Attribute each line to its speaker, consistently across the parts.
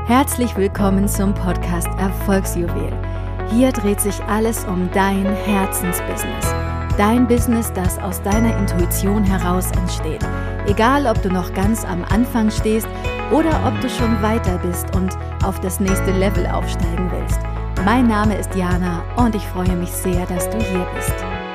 Speaker 1: Herzlich willkommen zum Podcast Erfolgsjuwel. Hier dreht sich alles um dein Herzensbusiness. Dein Business, das aus deiner Intuition heraus entsteht. Egal, ob du noch ganz am Anfang stehst oder ob du schon weiter bist und auf das nächste Level aufsteigen willst. Mein Name ist Jana und ich freue mich sehr, dass du hier bist.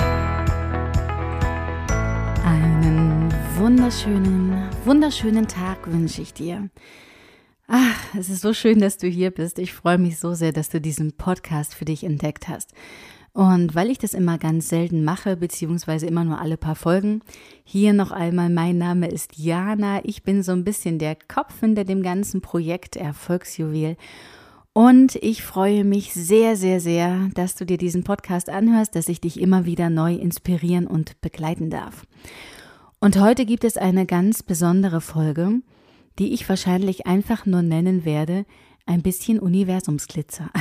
Speaker 1: Einen wunderschönen Tag wünsche ich dir. Ach, es ist so schön, dass du hier bist. Ich freue mich so sehr, dass du diesen Podcast für dich entdeckt hast. Und weil ich das immer ganz selten mache, beziehungsweise immer nur alle paar Folgen, hier noch einmal, mein Name ist Jana. Ich bin so ein bisschen der Kopf hinter dem ganzen Projekt Erfolgsjuwel. Und ich freue mich sehr, dass du dir diesen Podcast anhörst, dass ich dich immer wieder neu inspirieren und begleiten darf. Und heute gibt es eine ganz besondere Folge, die ich wahrscheinlich einfach nur nennen werde, ein bisschen Universumsglitzer.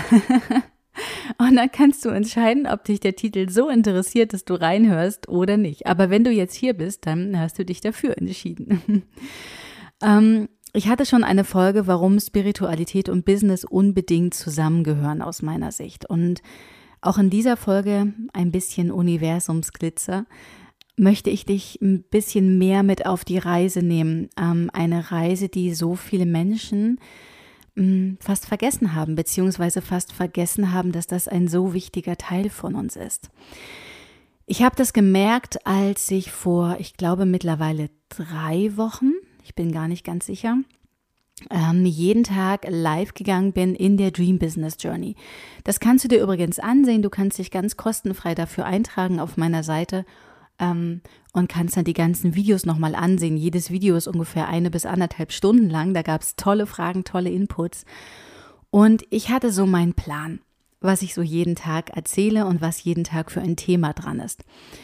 Speaker 1: Und dann kannst du entscheiden, ob dich der Titel so interessiert, dass du reinhörst oder nicht. Aber wenn du jetzt hier bist, dann hast du dich dafür entschieden. Ich hatte schon eine Folge, warum Spiritualität und Business unbedingt zusammengehören aus meiner Sicht. Und auch in dieser Folge ein bisschen Universumsglitzer möchte ich dich ein bisschen mehr mit auf die Reise nehmen. Eine Reise, die so viele Menschen fast vergessen haben, beziehungsweise fast vergessen haben, dass das ein so wichtiger Teil von uns ist. Ich habe das gemerkt, als ich vor, ich glaube mittlerweile 3 Wochen, ich bin gar nicht ganz sicher, jeden Tag live gegangen bin in der Dream Business Journey. Das kannst du dir übrigens ansehen, du kannst dich ganz kostenfrei dafür eintragen auf meiner Seite und kannst dann die ganzen Videos nochmal ansehen. Jedes Video ist ungefähr 1 bis 1,5 Stunden lang. Da gab es tolle Fragen, tolle Inputs. Und ich hatte so meinen Plan, was ich so jeden Tag erzähle und was jeden Tag für ein Thema dran ist.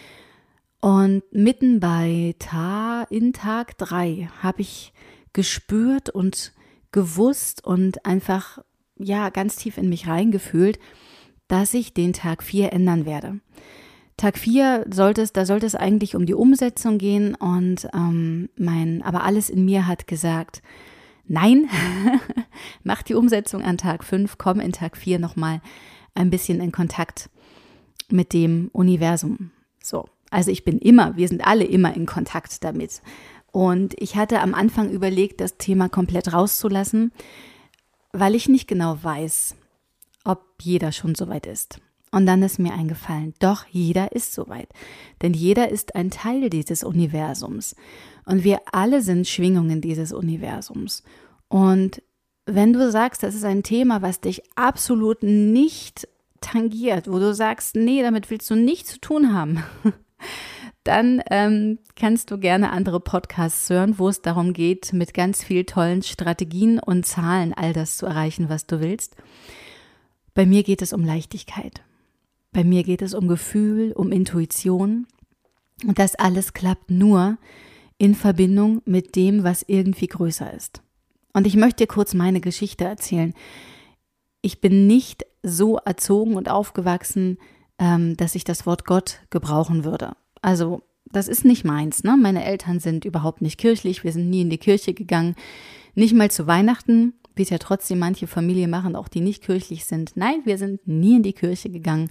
Speaker 1: Und mitten bei Tag 3 habe ich gespürt und gewusst und einfach ganz tief in mich reingefühlt, dass ich den Tag 4 ändern werde. Tag 4 sollte es eigentlich um die Umsetzung gehen und aber alles in mir hat gesagt, nein, mach die Umsetzung an Tag 5, komm in Tag 4 nochmal ein bisschen in Kontakt mit dem Universum. So, also wir sind alle immer in Kontakt damit. Und ich hatte am Anfang überlegt, das Thema komplett rauszulassen, weil ich nicht genau weiß, ob jeder schon soweit ist. Und dann ist mir eingefallen, doch, jeder ist soweit. Denn jeder ist ein Teil dieses Universums. Und wir alle sind Schwingungen dieses Universums. Und wenn du sagst, das ist ein Thema, was dich absolut nicht tangiert, wo du sagst, nee, damit willst du nichts zu tun haben, dann kannst du gerne andere Podcasts hören, wo es darum geht, mit ganz viel tollen Strategien und Zahlen all das zu erreichen, was du willst. Bei mir geht es um Leichtigkeit. Bei mir geht es um Gefühl, um Intuition und das alles klappt nur in Verbindung mit dem, was irgendwie größer ist. Und ich möchte dir kurz meine Geschichte erzählen. Ich bin nicht so erzogen und aufgewachsen, dass ich das Wort Gott gebrauchen würde. Also das ist nicht meins, ne? Meine Eltern sind überhaupt nicht kirchlich, wir sind nie in die Kirche gegangen, nicht mal zu Weihnachten, wie es ja trotzdem manche Familien machen, auch die nicht kirchlich sind. Nein, wir sind nie in die Kirche gegangen.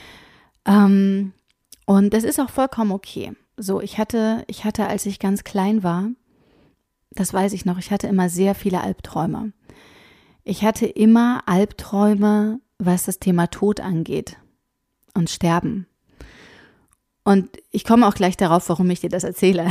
Speaker 1: Und das ist auch vollkommen okay. So, ich hatte, als ich ganz klein war, das weiß ich noch, ich hatte immer sehr viele Albträume. Ich hatte immer Albträume, was das Thema Tod angeht und Sterben. Und ich komme auch gleich darauf, warum ich dir das erzähle.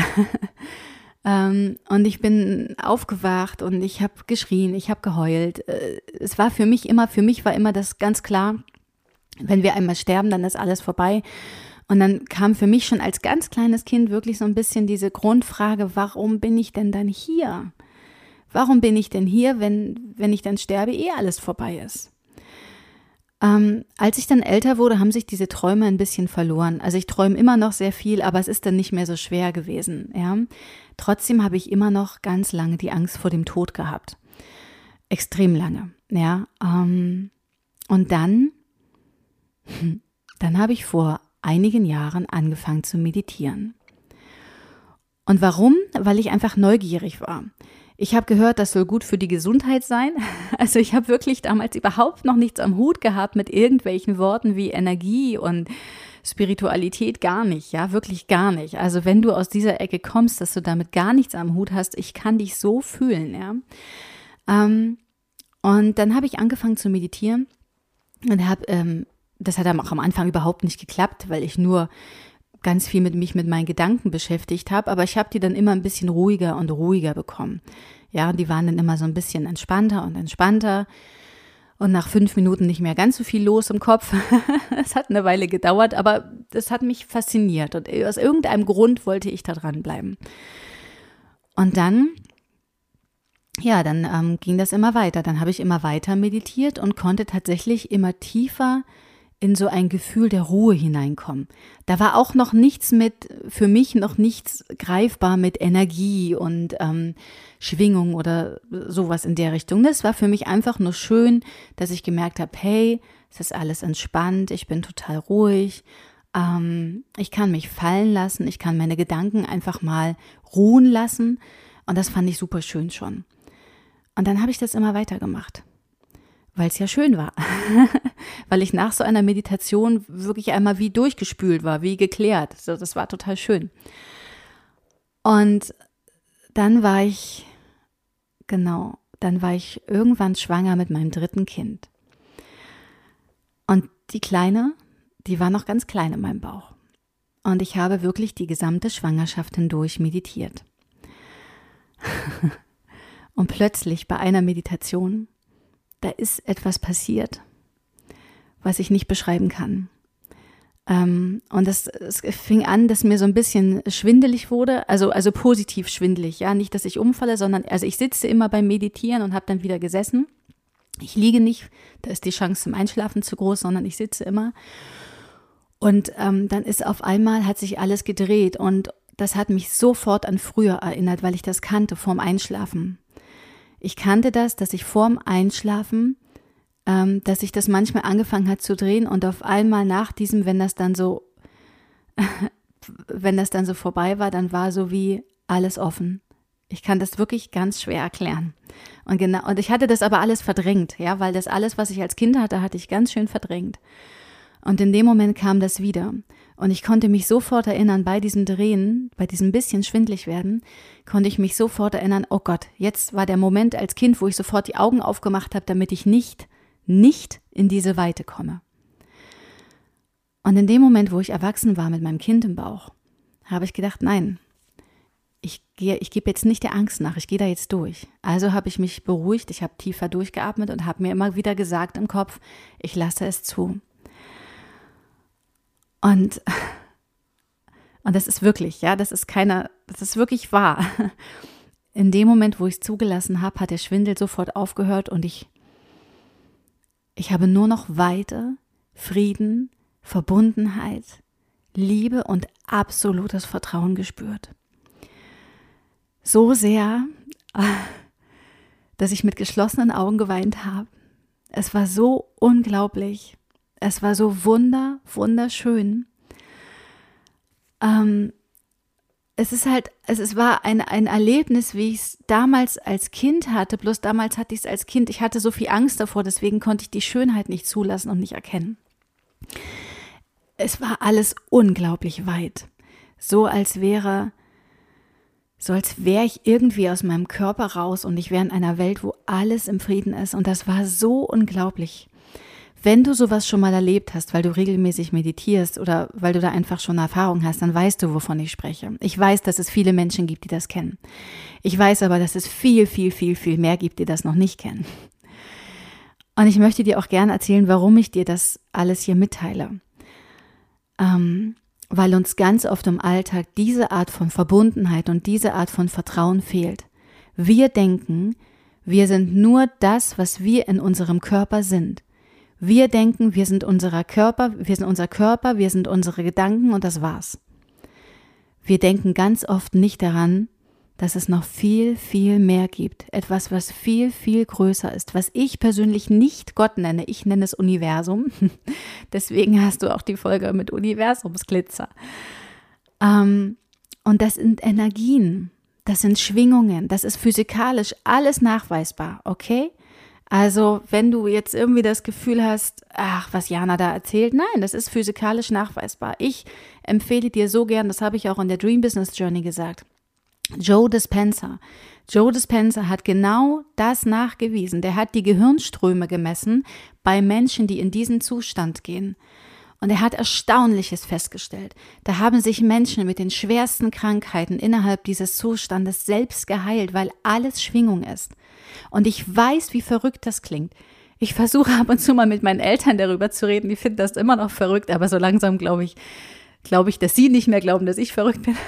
Speaker 1: Und ich bin aufgewacht und ich habe geschrien, ich habe geheult. Es war für mich war immer das ganz klar, wenn wir einmal sterben, dann ist alles vorbei. Und dann kam für mich schon als ganz kleines Kind wirklich so ein bisschen diese Grundfrage, warum bin ich denn dann hier? Warum bin ich denn hier, wenn ich dann sterbe, alles vorbei ist? Als ich dann älter wurde, haben sich diese Träume ein bisschen verloren. Also ich träume immer noch sehr viel, aber es ist dann nicht mehr so schwer gewesen. Ja? Trotzdem habe ich immer noch ganz lange die Angst vor dem Tod gehabt. Extrem lange. Ja? Und dann habe ich vor einigen Jahren angefangen zu meditieren. Und warum? Weil ich einfach neugierig war. Ich habe gehört, das soll gut für die Gesundheit sein. Also ich habe wirklich damals überhaupt noch nichts am Hut gehabt mit irgendwelchen Worten wie Energie und Spiritualität, gar nicht, ja, wirklich gar nicht. Also wenn du aus dieser Ecke kommst, dass du damit gar nichts am Hut hast, ich kann dich so fühlen, ja. Und dann habe ich angefangen zu meditieren und das hat dann auch am Anfang überhaupt nicht geklappt, weil ich nur ganz viel mich mit meinen Gedanken beschäftigt habe, aber ich habe die dann immer ein bisschen ruhiger und ruhiger bekommen. Ja, die waren dann immer so ein bisschen entspannter und entspannter und nach 5 Minuten nicht mehr ganz so viel los im Kopf. Es hat eine Weile gedauert, aber das hat mich fasziniert und aus irgendeinem Grund wollte ich da dranbleiben. Und dann ging das immer weiter. Dann habe ich immer weiter meditiert und konnte tatsächlich immer tiefer in so ein Gefühl der Ruhe hineinkommen. Da war auch noch nichts für mich noch nichts greifbar mit Energie und Schwingung oder sowas in der Richtung. Das war für mich einfach nur schön, dass ich gemerkt habe, hey, es ist alles entspannt, ich bin total ruhig, ich kann mich fallen lassen, ich kann meine Gedanken einfach mal ruhen lassen und das fand ich super schön schon. Und dann habe ich das immer weitergemacht. Weil es ja schön war, weil ich nach so einer Meditation wirklich einmal wie durchgespült war, wie geklärt. So, das war total schön. Und dann war ich irgendwann schwanger mit meinem 3. Kind. Und die Kleine, die war noch ganz klein in meinem Bauch. Und ich habe wirklich die gesamte Schwangerschaft hindurch meditiert. Und plötzlich bei einer Meditation, da ist etwas passiert, was ich nicht beschreiben kann. Und es fing an, dass mir so ein bisschen schwindelig wurde, also positiv schwindelig, ja, nicht, dass ich umfalle, sondern, also ich sitze immer beim Meditieren und habe dann wieder gesessen. Ich liege nicht, da ist die Chance zum Einschlafen zu groß, sondern ich sitze immer. Und dann ist auf einmal, hat sich alles gedreht und das hat mich sofort an früher erinnert, weil ich das kannte, vorm Einschlafen. Ich kannte das, dass ich vorm Einschlafen, dass sich das manchmal angefangen hat zu drehen und auf einmal nach diesem, wenn das dann so vorbei war, dann war so wie alles offen. Ich kann das wirklich ganz schwer erklären. Und ich hatte das aber alles verdrängt, ja, weil das alles, was ich als Kind hatte, hatte ich ganz schön verdrängt. Und in dem Moment kam das wieder. Und ich konnte mich sofort erinnern, bei diesem Drehen, bei diesem bisschen schwindlig werden, konnte ich mich sofort erinnern, oh Gott, jetzt war der Moment als Kind, wo ich sofort die Augen aufgemacht habe, damit ich nicht in diese Weite komme. Und in dem Moment, wo ich erwachsen war mit meinem Kind im Bauch, habe ich gedacht, nein, ich gebe jetzt nicht der Angst nach, ich gehe da jetzt durch. Also habe ich mich beruhigt, ich habe tiefer durchgeatmet und habe mir immer wieder gesagt im Kopf, ich lasse es zu. Und das ist wirklich, ja, das ist wirklich wahr. In dem Moment, wo ich es zugelassen habe, hat der Schwindel sofort aufgehört und ich habe nur noch Weite, Frieden, Verbundenheit, Liebe und absolutes Vertrauen gespürt. So sehr, dass ich mit geschlossenen Augen geweint habe. Es war so unglaublich. Es war so wunderschön. Es war ein Erlebnis, wie ich es damals als Kind hatte, bloß damals hatte ich es als Kind, ich hatte so viel Angst davor, deswegen konnte ich die Schönheit nicht zulassen und nicht erkennen. Es war alles unglaublich weit, so als wäre ich irgendwie aus meinem Körper raus und ich wäre in einer Welt, wo alles im Frieden ist und das war so unglaublich. Wenn du sowas schon mal erlebt hast, weil du regelmäßig meditierst oder weil du da einfach schon Erfahrung hast, dann weißt du, wovon ich spreche. Ich weiß, dass es viele Menschen gibt, die das kennen. Ich weiß aber, dass es viel mehr gibt, die das noch nicht kennen. Und ich möchte dir auch gerne erzählen, warum ich dir das alles hier mitteile. Weil uns ganz oft im Alltag diese Art von Verbundenheit und diese Art von Vertrauen fehlt. Wir denken, wir sind nur das, was wir in unserem Körper sind. Wir denken, wir sind unser Körper, wir sind unsere Gedanken und das war's. Wir denken ganz oft nicht daran, dass es noch viel mehr gibt. Etwas, was viel größer ist, was ich persönlich nicht Gott nenne. Ich nenne es Universum. Deswegen hast du auch die Folge mit Universumsglitzer. Und das sind Energien. Das sind Schwingungen, das ist physikalisch alles nachweisbar, okay? Also wenn du jetzt irgendwie das Gefühl hast, ach, was Jana da erzählt, nein, das ist physikalisch nachweisbar. Ich empfehle dir so gern, das habe ich auch in der Dream Business Journey gesagt, Joe Dispenza. Joe Dispenza hat genau das nachgewiesen. Der hat die Gehirnströme gemessen bei Menschen, die in diesen Zustand gehen. Und er hat Erstaunliches festgestellt. Da haben sich Menschen mit den schwersten Krankheiten innerhalb dieses Zustandes selbst geheilt, weil alles Schwingung ist. Und ich weiß, wie verrückt das klingt. Ich versuche ab und zu mal mit meinen Eltern darüber zu reden. Die finden das immer noch verrückt, aber so langsam glaube ich, dass sie nicht mehr glauben, dass ich verrückt bin.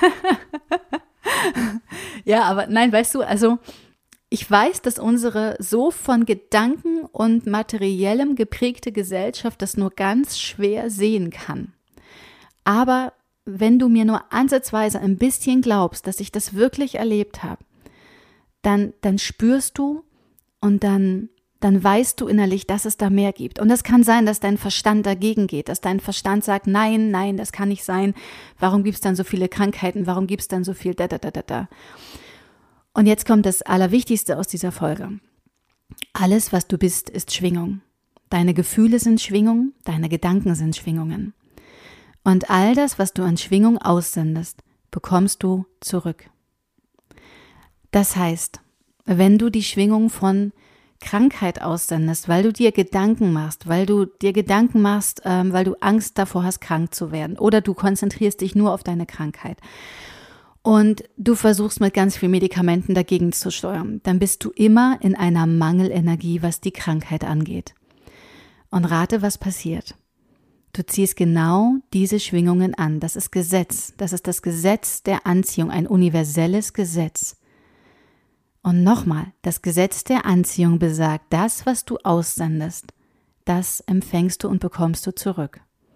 Speaker 1: Ja, aber nein, weißt du, also ich weiß, dass unsere so von Gedanken und Materiellem geprägte Gesellschaft das nur ganz schwer sehen kann. Aber wenn du mir nur ansatzweise ein bisschen glaubst, dass ich das wirklich erlebt habe, dann spürst du und dann weißt du innerlich, dass es da mehr gibt. Und es kann sein, dass dein Verstand dagegen geht, dass dein Verstand sagt, nein, das kann nicht sein. Warum gibt es dann so viele Krankheiten? Warum gibt es dann so viel da? Und jetzt kommt das Allerwichtigste aus dieser Folge. Alles, was du bist, ist Schwingung. Deine Gefühle sind Schwingung, deine Gedanken sind Schwingungen. Und all das, was du an Schwingung aussendest, bekommst du zurück. Das heißt, wenn du die Schwingung von Krankheit aussendest, weil du dir Gedanken machst, weil du Angst davor hast, krank zu werden, oder du konzentrierst dich nur auf deine Krankheit und du versuchst mit ganz vielen Medikamenten dagegen zu steuern, dann bist du immer in einer Mangelenergie, was die Krankheit angeht. Und rate, was passiert. Du ziehst genau diese Schwingungen an. Das ist Gesetz. Das ist das Gesetz der Anziehung, ein universelles Gesetz. Und nochmal, das Gesetz der Anziehung besagt, das, was du aussendest, das empfängst du und bekommst du zurück.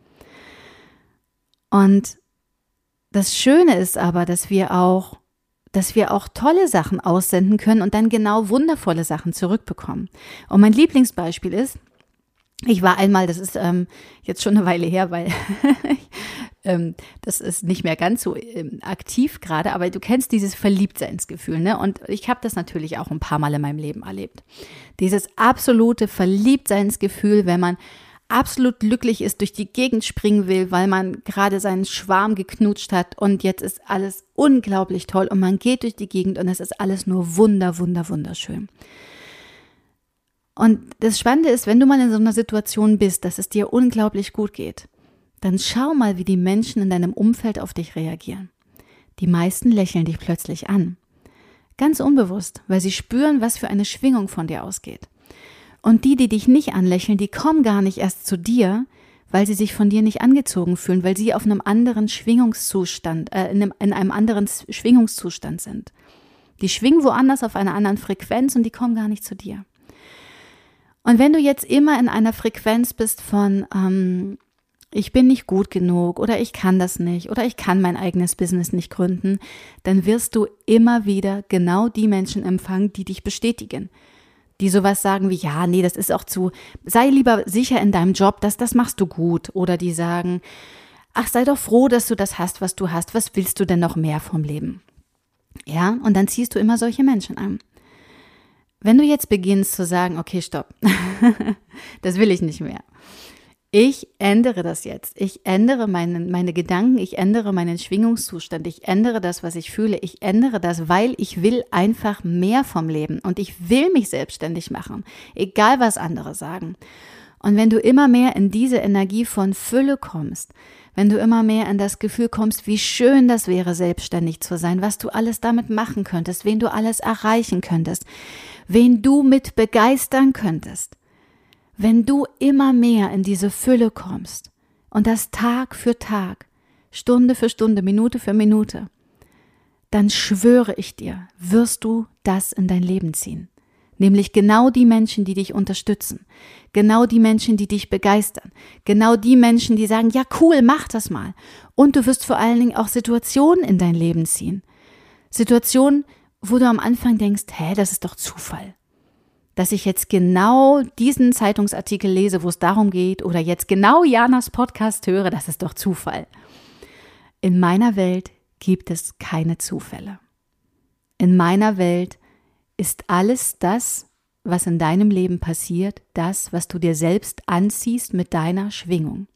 Speaker 1: Und das Schöne ist aber, dass wir auch tolle Sachen aussenden können und dann genau wundervolle Sachen zurückbekommen. Und mein Lieblingsbeispiel ist, ich war einmal, das ist jetzt schon eine Weile her, weil das ist nicht mehr ganz so aktiv gerade, aber du kennst dieses Verliebtseinsgefühl, ne? Und ich habe das natürlich auch ein paar Mal in meinem Leben erlebt. Dieses absolute Verliebtseinsgefühl, wenn man absolut glücklich ist, durch die Gegend springen will, weil man gerade seinen Schwarm geknutscht hat und jetzt ist alles unglaublich toll und man geht durch die Gegend und es ist alles nur wunderschön. Und das Spannende ist, wenn du mal in so einer Situation bist, dass es dir unglaublich gut geht, dann schau mal, wie die Menschen in deinem Umfeld auf dich reagieren. Die meisten lächeln dich plötzlich an. Ganz unbewusst, weil sie spüren, was für eine Schwingung von dir ausgeht. Und die dich nicht anlächeln, die kommen gar nicht erst zu dir, weil sie sich von dir nicht angezogen fühlen, weil sie auf einem anderen Schwingungszustand, in einem anderen Schwingungszustand sind. Die schwingen woanders auf einer anderen Frequenz und die kommen gar nicht zu dir. Und wenn du jetzt immer in einer Frequenz bist von ich bin nicht gut genug oder ich kann das nicht oder ich kann mein eigenes Business nicht gründen, dann wirst du immer wieder genau die Menschen empfangen, die dich bestätigen. Die sowas sagen wie, ja, nee, das ist auch sei lieber sicher in deinem Job, das machst du gut. Oder die sagen, ach, sei doch froh, dass du das hast, was du hast, was willst du denn noch mehr vom Leben? Ja, und dann ziehst du immer solche Menschen an. Wenn du jetzt beginnst zu sagen, okay, stopp, das will ich nicht mehr. Ich ändere das jetzt. Ich ändere meine Gedanken, ich ändere meinen Schwingungszustand, ich ändere das, was ich fühle, ich ändere das, weil ich will einfach mehr vom Leben und ich will mich selbstständig machen, egal was andere sagen. Und wenn du immer mehr in diese Energie von Fülle kommst, wenn du immer mehr in das Gefühl kommst, wie schön das wäre, selbstständig zu sein, was du alles damit machen könntest, wen du alles erreichen könntest, wen du mit begeistern könntest, wenn du immer mehr in diese Fülle kommst und das Tag für Tag, Stunde für Stunde, Minute für Minute, dann schwöre ich dir, wirst du das in dein Leben ziehen. Nämlich genau die Menschen, die dich unterstützen, genau die Menschen, die dich begeistern, genau die Menschen, die sagen, ja cool, mach das mal. Und du wirst vor allen Dingen auch Situationen in dein Leben ziehen. Situationen, wo du am Anfang denkst, das ist doch Zufall. Dass ich jetzt genau diesen Zeitungsartikel lese, wo es darum geht, oder jetzt genau Janas Podcast höre, das ist doch Zufall. In meiner Welt gibt es keine Zufälle. in meiner Welt ist alles das, was in deinem Leben passiert, das, was du dir selbst anziehst mit deiner Schwingung.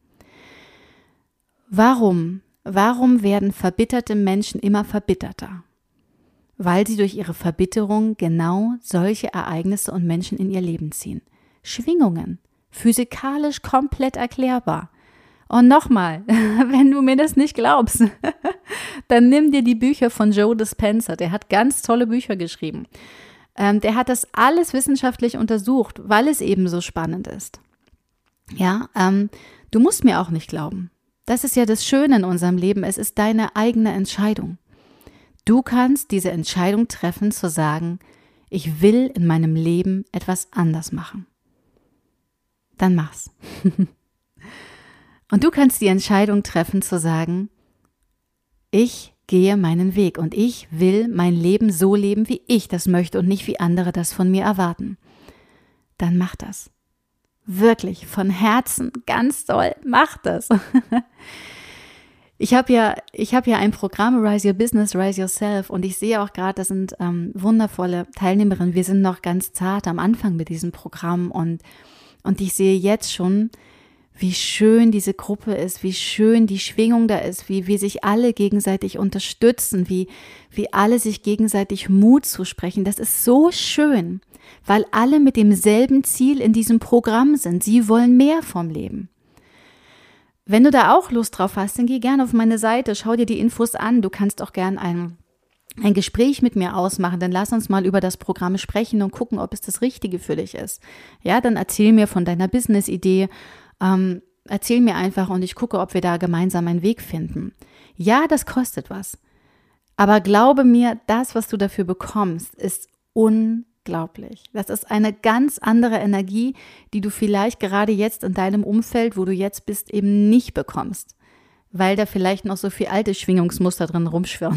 Speaker 1: Warum werden verbitterte Menschen immer verbitterter? Weil sie durch ihre Verbitterung genau solche Ereignisse und Menschen in ihr Leben ziehen. Schwingungen, physikalisch komplett erklärbar. Und nochmal, wenn du mir das nicht glaubst, dann nimm dir die Bücher von Joe Dispenza. Der hat ganz tolle Bücher geschrieben. Der hat das alles wissenschaftlich untersucht, weil es eben so spannend ist. Ja, du musst mir auch nicht glauben. Das ist ja das Schöne in unserem Leben. Es ist deine eigene Entscheidung. Du kannst diese Entscheidung treffen, zu sagen, ich will in meinem Leben etwas anders machen. Dann mach's. Und du kannst die Entscheidung treffen, zu sagen, ich gehe meinen Weg und ich will mein Leben so leben, wie ich das möchte und nicht wie andere das von mir erwarten. Dann mach das. Wirklich, von Herzen, ganz toll, mach das. Ich habe ja ein Programm, Rise Your Business, Rise Yourself, und ich sehe auch gerade, das sind wundervolle Teilnehmerinnen. Wir sind noch ganz zart am Anfang mit diesem Programm und ich sehe jetzt schon, wie schön diese Gruppe ist, wie schön die Schwingung da ist, wie sich alle gegenseitig unterstützen, wie alle sich gegenseitig Mut zusprechen. Das ist so schön, weil alle mit demselben Ziel in diesem Programm sind. Sie wollen mehr vom Leben. Wenn du da auch Lust drauf hast, dann geh gerne auf meine Seite, schau dir die Infos an. Du kannst auch gerne ein Gespräch mit mir ausmachen, dann lass uns mal über das Programm sprechen und gucken, ob es das Richtige für dich ist. Ja, dann erzähl mir von deiner Business-Idee. Erzähl mir einfach und ich gucke, ob wir da gemeinsam einen Weg finden. Ja, das kostet was. Aber glaube mir, das, was du dafür bekommst, ist unglaublich. Das ist eine ganz andere Energie, die du vielleicht gerade jetzt in deinem Umfeld, wo du jetzt bist, eben nicht bekommst. Weil da vielleicht noch so viel alte Schwingungsmuster drin rumschwirren.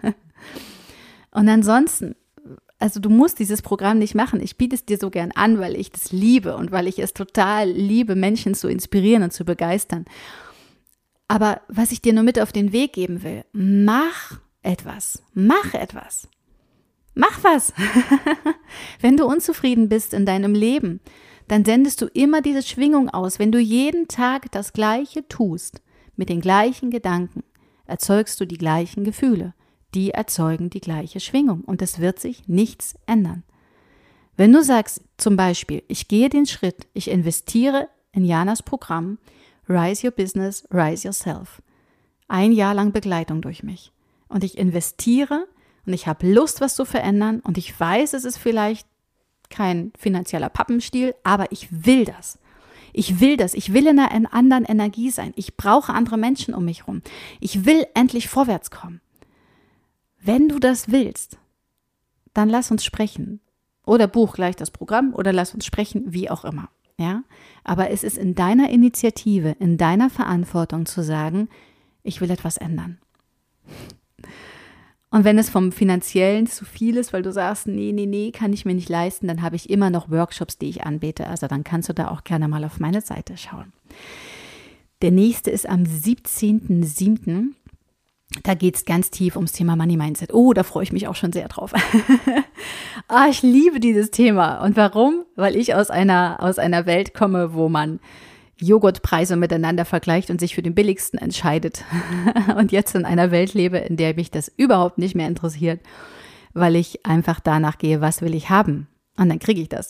Speaker 1: Und ansonsten, also du musst dieses Programm nicht machen. Ich biete es dir so gern an, weil ich das liebe und weil ich es total liebe, Menschen zu inspirieren und zu begeistern. Aber was ich dir nur mit auf den Weg geben will, mach etwas. Mach etwas. Mach was. Wenn du unzufrieden bist in deinem Leben, dann sendest du immer diese Schwingung aus. Wenn du jeden Tag das Gleiche tust, mit den gleichen Gedanken, erzeugst du die gleichen Gefühle. Die erzeugen die gleiche Schwingung und es wird sich nichts ändern. Wenn du sagst, zum Beispiel, ich gehe den Schritt, ich investiere in Janas Programm Rise Your Business, Rise Yourself. 1 Jahr lang Begleitung durch mich. Und ich investiere und ich habe Lust, was zu verändern und ich weiß, es ist vielleicht kein finanzieller Pappenstiel, aber ich will das. Ich will das. Ich will in einer anderen Energie sein. Ich brauche andere Menschen um mich herum. Ich will endlich vorwärts kommen. Wenn du das willst, dann lass uns sprechen. Oder buch gleich das Programm oder lass uns sprechen, wie auch immer. Ja? Aber es ist in deiner Initiative, in deiner Verantwortung zu sagen, ich will etwas ändern. Und wenn es vom Finanziellen zu viel ist, weil du sagst, nee, kann ich mir nicht leisten, dann habe ich immer noch Workshops, die ich anbiete. Also dann kannst du da auch gerne mal auf meine Seite schauen. Der nächste ist am 17.07. Da geht es ganz tief ums Thema Money Mindset. Oh, da freue ich mich auch schon sehr drauf. Ich liebe dieses Thema. Und warum? Weil ich aus einer Welt komme, wo man Joghurtpreise miteinander vergleicht und sich für den billigsten entscheidet. Und jetzt in einer Welt lebe, in der mich das überhaupt nicht mehr interessiert, weil ich einfach danach gehe, was will ich haben? Und dann kriege ich das.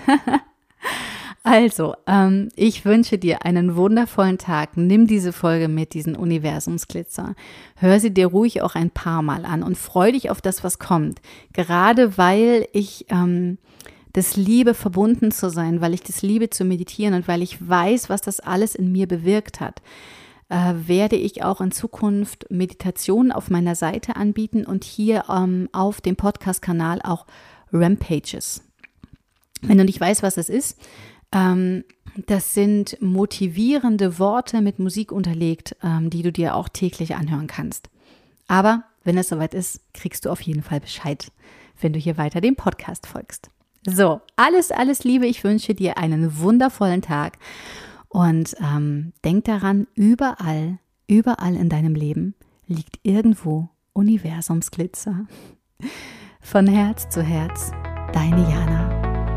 Speaker 1: Also, ich wünsche dir einen wundervollen Tag. Nimm diese Folge mit, diesen Universumsglitzer. Hör sie dir ruhig auch ein paar Mal an und freu dich auf das, was kommt. Gerade weil ich das liebe, verbunden zu sein, weil ich das liebe zu meditieren und weil ich weiß, was das alles in mir bewirkt hat, werde ich auch in Zukunft Meditationen auf meiner Seite anbieten und hier auf dem Podcast-Kanal auch Rampages. Wenn du nicht weißt, was das ist, das sind motivierende Worte mit Musik unterlegt, die du dir auch täglich anhören kannst. Aber wenn es soweit ist, kriegst du auf jeden Fall Bescheid, wenn du hier weiter dem Podcast folgst. So, alles Liebe. Ich wünsche dir einen wundervollen Tag und denk daran, überall in deinem Leben liegt irgendwo Universumsglitzer. Von Herz zu Herz, deine Jana.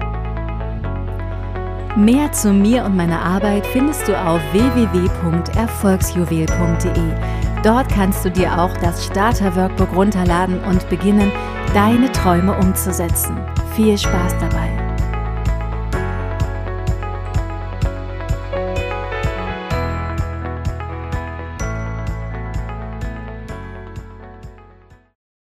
Speaker 1: Mehr zu mir und meiner Arbeit findest du auf www.erfolgsjuwel.de. Dort kannst du dir auch das Starter-Workbook runterladen und beginnen, deine Träume umzusetzen. Viel Spaß dabei!